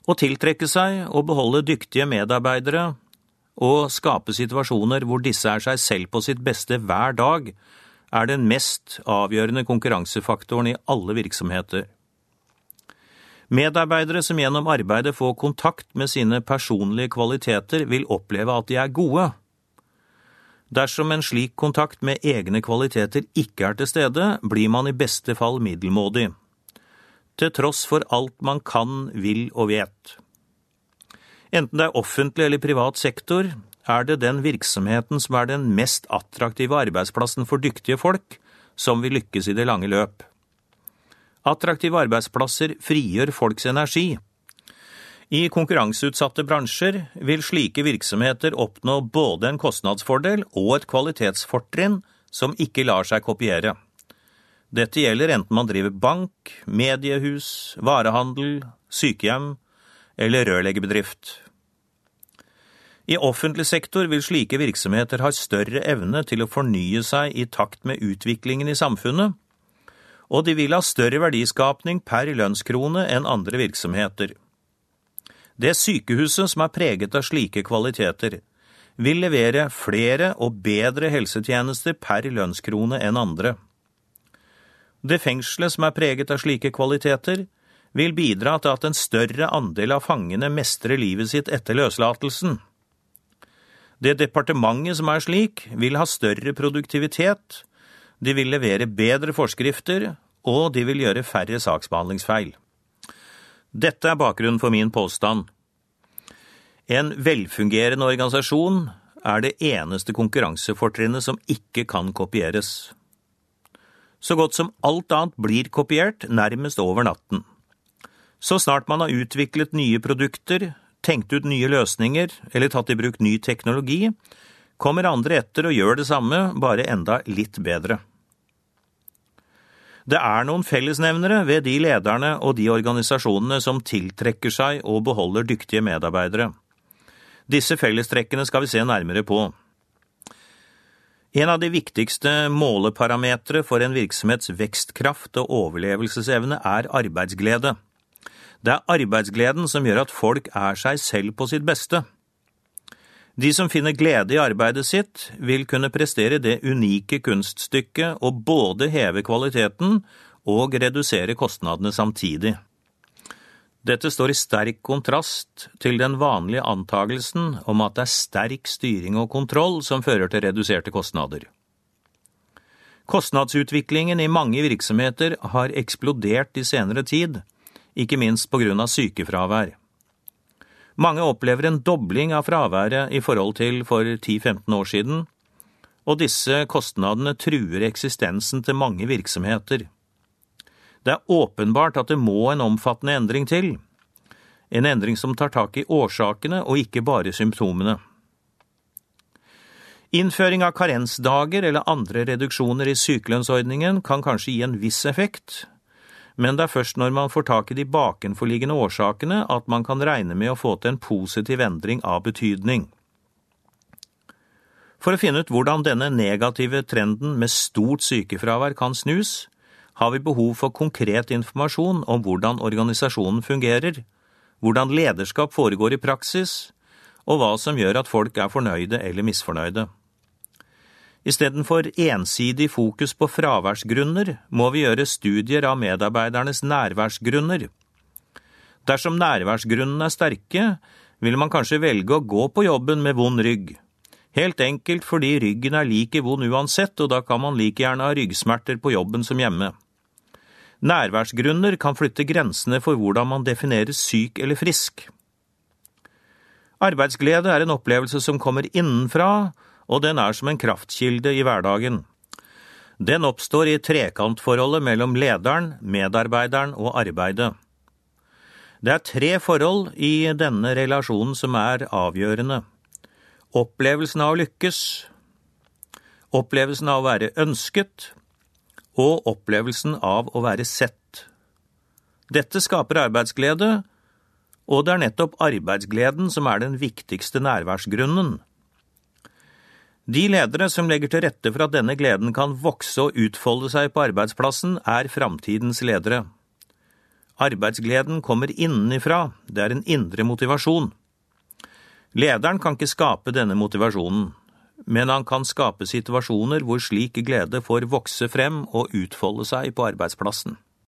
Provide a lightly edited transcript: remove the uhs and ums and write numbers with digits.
Å tiltrekke seg og beholde dyktige medarbeidere og skape situasjoner hvor disse er seg selv på sitt beste hver dag, er den mest avgjørende konkurransefaktoren i alle virksomheter. Medarbeidere som gjennom arbeidet får kontakt med sine personlige kvaliteter vil oppleve at de er gode. Dersom en slik kontakt med egne kvaliteter ikke er til stede, blir man i beste fall middelmådig, til tross for alt man kan, vil og vet. Enten det er offentlig eller privat sektor, er det den virksomheten som er den mest attraktive arbeidsplassen for dyktige folk, som vil lykkes i det lange løp. Attraktive arbeidsplasser frigjør folks energi. I konkurranseutsatte bransjer vil slike virksomheter oppnå både en kostnadsfordel og et kvalitetsfortrinn som ikke lar seg kopiere. Dette gjelder enten man driver bank, mediehus, varehandel, sykehjem eller rørleggerbedrift. I offentlig sektor vil slike virksomheter ha større evne til å fornye seg i takt med utviklingen i samfunnet, og de vil ha større verdiskapning per lønnskrone enn andre virksomheter. Det sykehuset som er preget av slike kvaliteter, vil levere flere og bedre helsetjenester per lønnskrone enn andre. Det fengselet som er preget av slike kvaliteter, vil bidra til at en større andel av fangene mestrer livet sitt etter løslatelsen. Det departementet som er slik, vil ha større produktivitet, de vil levere bedre forskrifter, og de vil gjøre færre saksbehandlingsfeil. Dette er bakgrunnen for min påstand. En velfungerende organisasjon er det eneste konkurransefortrinnet som ikke kan kopieres. Så godt som alt annet blir kopiert nærmest over natten. Så snart man har utviklet nye produkter, tenkt ut nye løsninger eller tatt i bruk ny teknologi, kommer andre etter og gjør det samme, bare enda litt bedre. Det er noen fellesnevnere ved de lederne og de organisasjonene som tiltrekker seg og beholder dyktige medarbeidere. Disse fellestrekkene skal vi se nærmere på. En av de viktigste måleparametre for en virksomhets vekstkraft og overlevelsesevne er arbeidsglede. Det er arbeidsgleden som gjør at folk er seg selv på sitt beste. De som finner glede i arbeidet sitt, vil kunne prestere det unike kunststykket og både heve kvaliteten og redusere kostnadene samtidig. Dette står i sterk kontrast til den vanlige antagelsen om at det er sterk styring og kontroll som fører til reduserte kostnader. Kostnadsutviklingen i mange virksomheter har eksplodert i senere tid, ikke minst på grunn av sykefravær. Mange opplever en dobling av fraværet i forhold til for 10-15 år siden, og disse kostnadene truer eksistensen til mange virksomheter. Det er åpenbart at det må en omfattende endring til, en endring som tar tak i årsakene og ikke bare symptomene. Innføring av karensdager eller andre reduksjoner i sykelønnsordningen kan kanskje gi en viss effekt, men det er først når man får tak i de bakenforliggende årsakene at man kan regne med å få til en positiv endring av betydning. For å finne ut hvordan denne negative trenden med stort sykefravær kan snus, har vi behov for konkret informasjon om hvordan organisasjonen fungerer, hvordan lederskap foregår i praksis, og hva som gjør at folk er fornøyde eller misfornøyde. I stedet for ensidig fokus på fraværsgrunner, må vi gjøre studier av medarbeidernes nærværsgrunner. Dersom nærværsgrunnene er sterke, vil man kanskje velge å gå på jobben med vond rygg. Helt enkelt fordi ryggen er like vond uansett, og da kan man like gjerne ha ryggsmerter på jobben som hjemme. Nærværsgrunner kan flytte grensene for hvordan man definerer syk eller frisk. Arbeidsglede er en opplevelse som kommer innenfra, og den er som en kraftkilde i hverdagen. Den oppstår i trekantforholdet mellom lederen, medarbeideren og arbeidet. Det er 3 forhold i denne relasjonen som er avgjørende. Opplevelsen av å lykkes, opplevelsen av å være ønsket, og opplevelsen av å være sett. Dette skaper arbeidsglede, og det er nettopp arbeidsgleden som er den viktigste nærværsgrunnen. De ledere som legger til rette for at denne gleden kan vokse og utfolde seg på arbeidsplassen, er framtidens ledere. Arbeidsgleden kommer innenifra, det en indre motivasjon. Lederen kan ikke skape denne motivasjonen, men han kan skape situasjoner hvor slik glede får vokse frem og utfolde seg på arbeidsplassen.